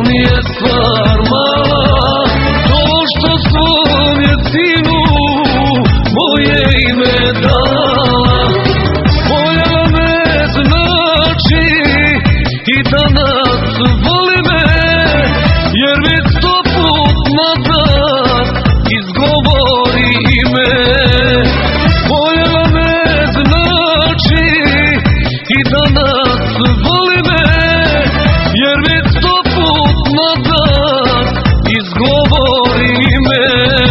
nije stvar mala, to što svom je sinu moje ime dala. Voljela me znači i danas voli me, jer već 100 put nazad izgovori ime. Voljela me znači i danas voli me, jer već 100 put nazad izgovori ime.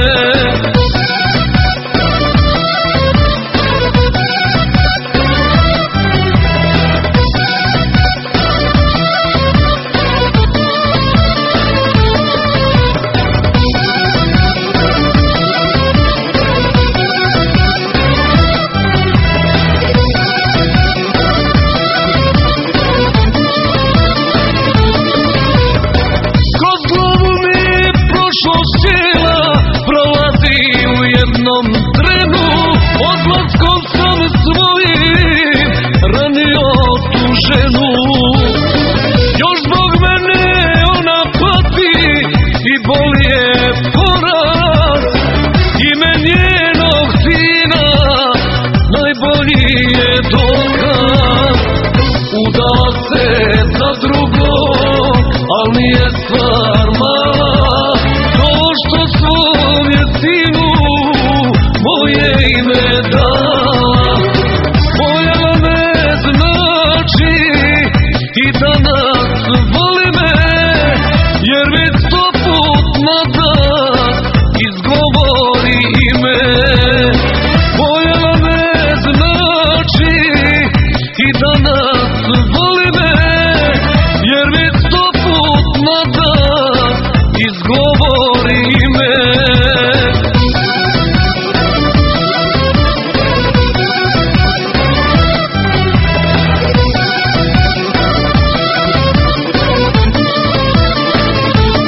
Prolazi u jednom trenu, odlaskom sam svojim ranio tu ženu. Još zbog mene ona pati i boli je poraz. Ime njenog sina najbolji je dokaz. Udala se za drugog, al nije stvar mala, to što svom je sinu moje ime dala. Voljela me znači i danas voli me, jer već 100 put nazad izgovori ime. Voljela me znači i danas voli me, jer već 100 put nazad izgovori ime.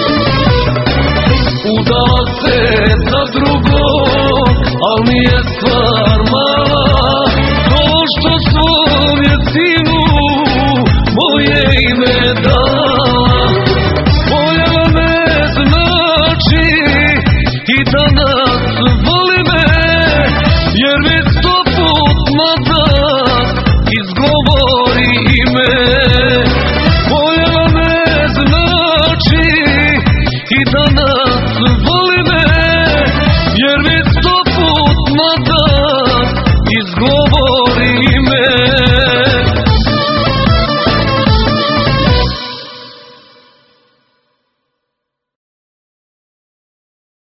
Udala se za drugog, al nije stvar